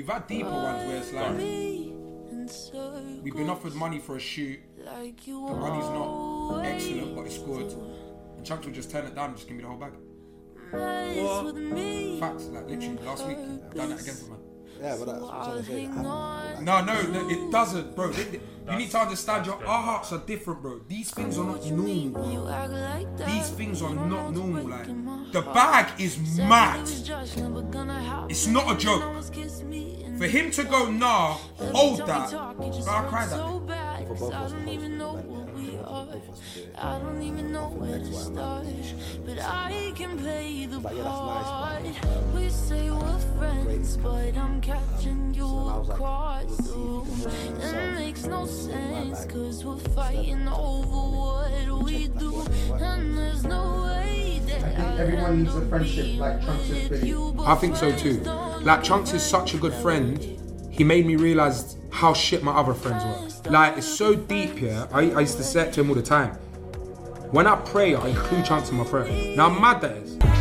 We've had deeper ones where it's like, we've been offered money for a shoot. The money's not excellent, but it's good. And Chunks will just turn it down and just give me the whole bag. What? Facts, like literally last week, done that again for man. Yeah, but that's what I'm trying to say. No, it doesn't, bro. You need to understand, our hearts are different, bro. These things are not normal. These things are not normal. Like, the bag is mad. It's not a joke. For him to go, nah, hold that. I cried that day. For both of us, I don't even know where to start, but I can play the part. We say we're friends, but I'm catching your cards. It makes no sense, cause we're fighting over what we do, and there's no way that I think everyone needs a friendship like Chunks is big. I think so too. Like, Chunks is such a good friend. He made me realise how shit my other friends were. Like, it's so deep, yeah. I used to say it to him all the time. When I pray, I include Chunks in my prayer. Now, I'm mad that is.